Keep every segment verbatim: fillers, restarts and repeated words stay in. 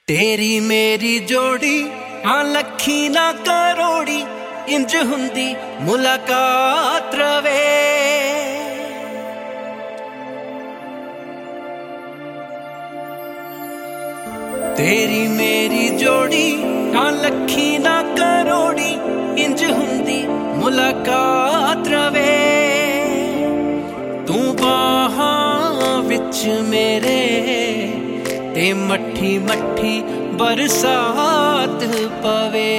तेरी मेरी जोड़ी हाँ लखी ना करोड़ी इंज हुंदी मुलाकात रवे। तेरी मेरी जोड़ी हाँ लखी ना करोड़ी इंज हुंदी मुलाकात रवे। तू बाहां विच मेरे ते मट्ठी मट्ठी बरसात पवे।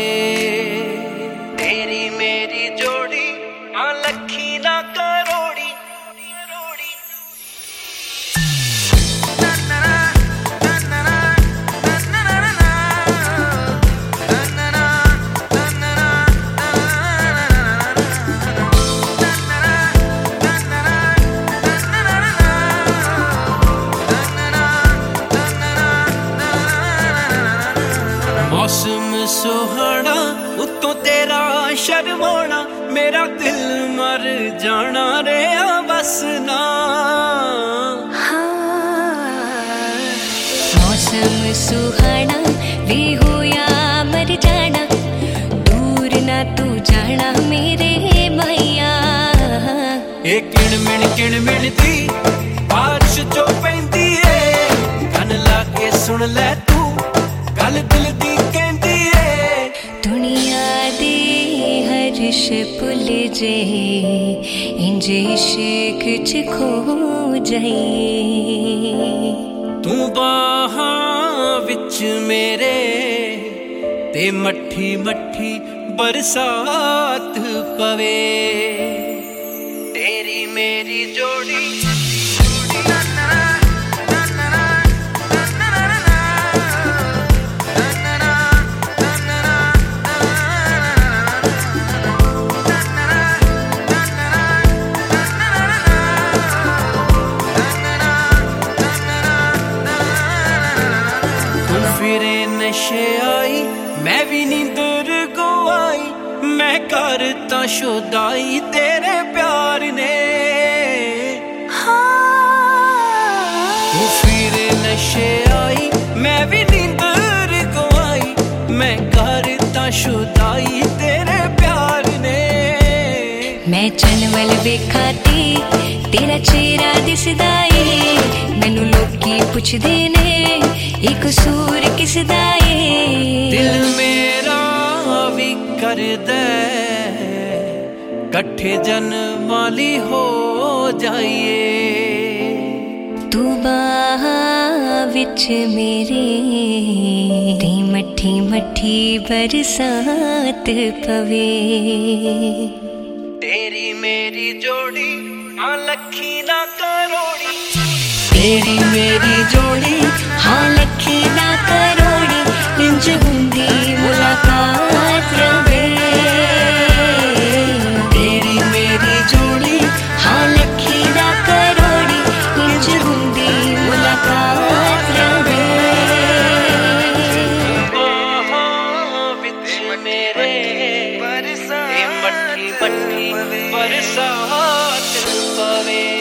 तेरी मेरी जोड़ी हाँ लखी ना करोड़ी मौसम सुहाना उत्तों तेरा शर्माना मेरा दिल मर जाना रे बस ना। हाँ, मौसम सुहाना वे हो या मर जाना दूर ना तू जाना मेरे भैया। ये किण मिण किण मिण दी बारिश जो पैंदी है कन ला के सुन ले तू गल दिल दी कहंदी है। दुनिया दे हर्ष भुल जे इंज इश्क च खो जाइए। तू बाहां विच मेरे ते मट्ठी मट्ठी बरसात पवे। तेरी मेरी जोड़ी फिरे नशे आई मैं भी नींदर को आई मैं करता शुदाई तेरे प्यार ने। तू फिरे नशे आई मैं भी नींदर को आई मैं करता शुदाई तेरे प्यार ने। मैं चनवल वेखाती तेरा चेहरा दिसदा ए मैनू लोकी पुछदे ने एक कसूर किसदा ए। दिल मेरा भी करदा कट्ठे जन्माली हो जाइए। तू बाहां विच मेरे ते मट्ठी मट्ठी बरसात पवे। तेरी मेरी जोड़ी हाँ लखी ना करोड़ी। तेरी मेरी जोड़ी हाँ लखी ना करोड़ी इंज हुंदी मुलाकात रवे। तेरी मेरी जोड़ी हाँ लखी ना करोड़ी इंज हुंदी मुलाकात रवे। बाहां विच मेरे ते मट्ठी मट्ठी बरसात पवे।